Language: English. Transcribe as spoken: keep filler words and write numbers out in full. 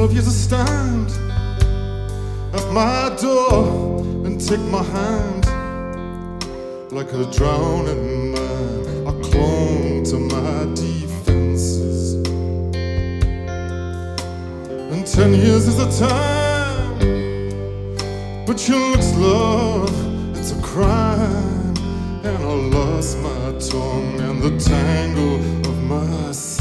of you to stand at my door and take my hand. Like a drowning man, I clung to my defenses. And ten years is a time, but your looks, love, it's a crime. And I lost my tongue and the tangle of my